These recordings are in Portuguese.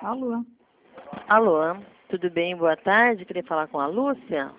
Alô? Alô, tudo bem? Boa tarde. Queria falar com a Lúcia.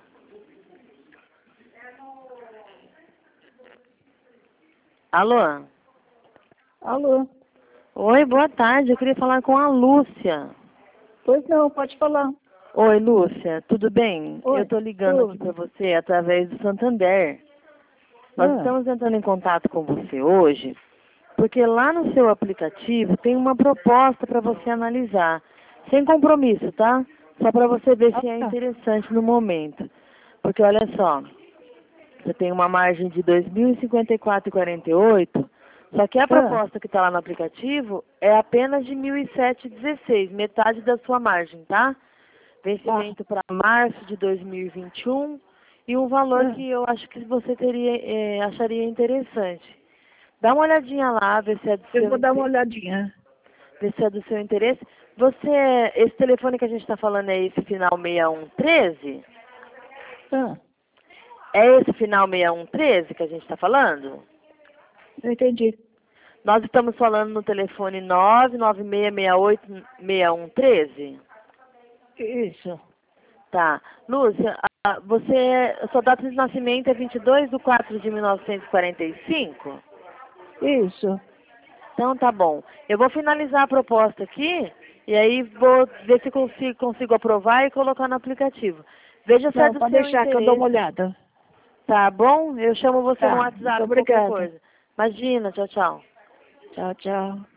Alô? Alô? Oi, boa tarde. Eu queria falar com a Lúcia. Pois não, pode falar. Oi, Lúcia, tudo bem? Oi, Eu estou ligando aqui para tudo. você através do Santander. Nós Ah, estamos entrando em contato com você hoje, porque lá no seu aplicativo tem uma proposta para você analisar. Sem compromisso, tá? Só para você ver se é tá. interessante no momento. Porque olha só, você tem uma margem de R$ 2.054,48, só que a proposta que está lá no aplicativo é apenas de R$ 1.007,16, metade da sua margem, tá? Vencimento para março de 2021 e um valor que eu acho que você acharia interessante. Dá uma olhadinha lá, ver se é do Eu seu vou dar uma olhadinha. ver se é do seu interesse. Esse telefone que a gente está falando é esse final 6113? Ah, É esse final 6113 que a gente está falando? eu entendi. Nós estamos falando no telefone 996686113? Isso, Tá. Lúcia, a sua data de nascimento é 22/4/1945? isso. Então tá bom. Eu vou finalizar a proposta aqui e aí vou ver se consigo aprovar e colocar no aplicativo. Veja se é Não, do pode seu deixar que eu dou uma interesse. olhada. Tá bom? Eu chamo você no Tá, muito WhatsApp, qualquer obrigada. coisa. Imagina, tchau, tchau. Tchau, tchau.